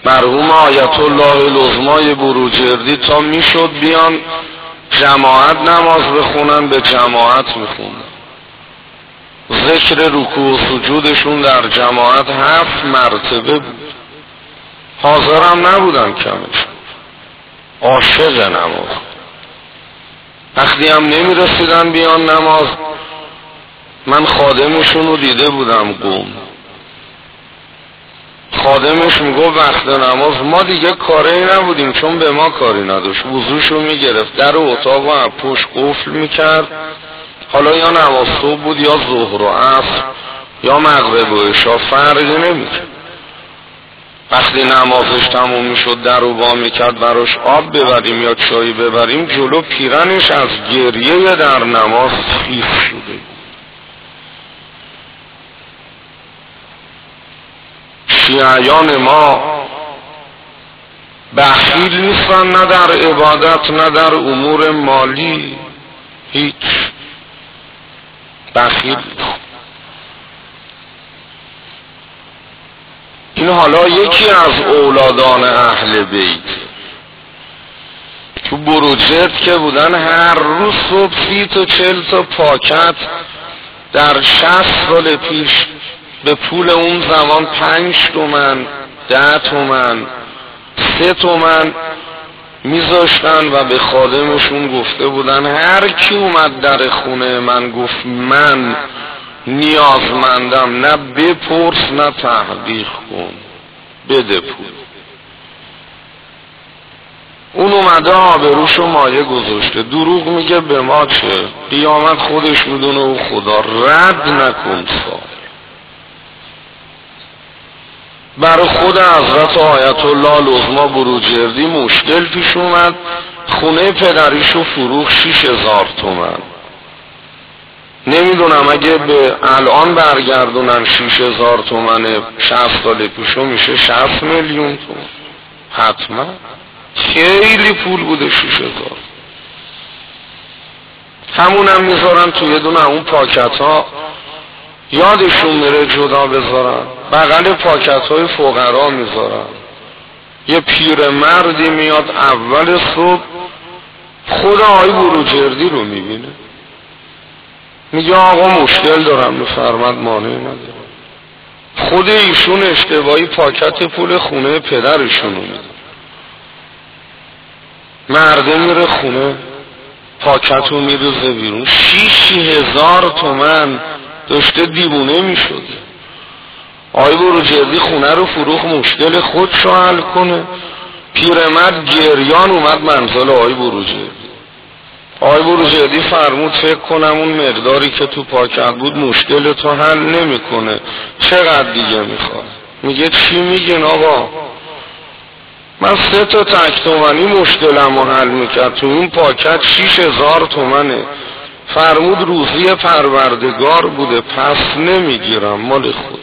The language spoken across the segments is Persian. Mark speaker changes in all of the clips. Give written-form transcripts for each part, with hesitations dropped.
Speaker 1: مرحوم آیت الله العظمای بروجردی تا میشد بیان جماعت نماز بخونن به جماعت میخوندن. ذکر رکوع و سجودشون در جماعت 7 مرتبه بود. حاضرم نبودن کمش. عاشق نماز. وقتی هم نمیرسیدن بیان نماز، من خادمشون رو دیده بودم قوم. خادمش میگفت وقت نماز ما دیگه کاری نبودیم چون به ما کاری نداشت. وضوشو میگرفت، در اتاق و از پشت قفل میکرد. حالا یا نماز صبح بود یا ظهر و عصر یا مغرب و عشا، فرقی نمیکرد. وقتی نمازش تموم میشد در رو وا میکرد براش آب ببریم یا چای ببریم، جلو پیرنش از گریه در نماز خیس شده. شیعیان ما بخیل نیستن، نه در عبادت نه در امور مالی، هیچ بخیل نیست. این حالا یکی از اولادان اهل بیت تو بروجرد که بودن، هر روز صبح 30 تا 40 تا پاکت در 60 سال پیش به پول اون زمان 5 تومن 10 تومن 3 تومن میذاشتن و به خادمشون گفته بودن هر کی اومد در خونه من گفت من نیازمندم، نه بپرس نه تحقیق کن، بده پول. اون اومده آبروشو مایه گذاشته، دروغ میگه به ما چه، قیامت خودش میدونه و خدا. رد نکن سال. برای خود حضرت آیت الله العظما بروجردی مشکل پیش اومد. خونه پدریشو فروخت 6000 تومن. نمیدونم اگه به الان برگردونن 6000 تومن 60 سال پیشو میشه 60 میلیون تومن. حتما خیلی پول بوده 6000. همونم میذارن توی یه دونه اون پاکت ها، یادشون میره جدا بذارن، بغل پاکت های فقرا میذارن. یه پیر مردی میاد اول صبح، خود آقای بروجردی رو میبینه، میگه آقا مشکل دارم، میفرماد مانعی نداره. خود ایشون اشتباهی پاکت پول خونه پدرشون رو میده. مرده میره خونه، پاکت رو میروزه بیرون. 6000 تومن داشته دیوونه میشد. آقای بروجردی خونه رو فروخت مشکل خودش رو حل کنه. پیرمرد گریان اومد منزل آقای بروجردی. آقای بروجردی فرمود فکر کنم اون مقداری که تو پاکت بود مشکل تو حل نمیکنه، چقدر دیگه میخواد؟ میگه چی میگین آقا؟ من 3 تا تک تومنی مشکلم رو حل میکرد، تو این پاکت 6000 تومنه. فرمود روزی پروردگار بوده پس نمیگیرم، مال خودت.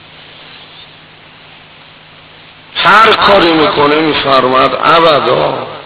Speaker 1: هر کاری میکنه میفرماد ابدا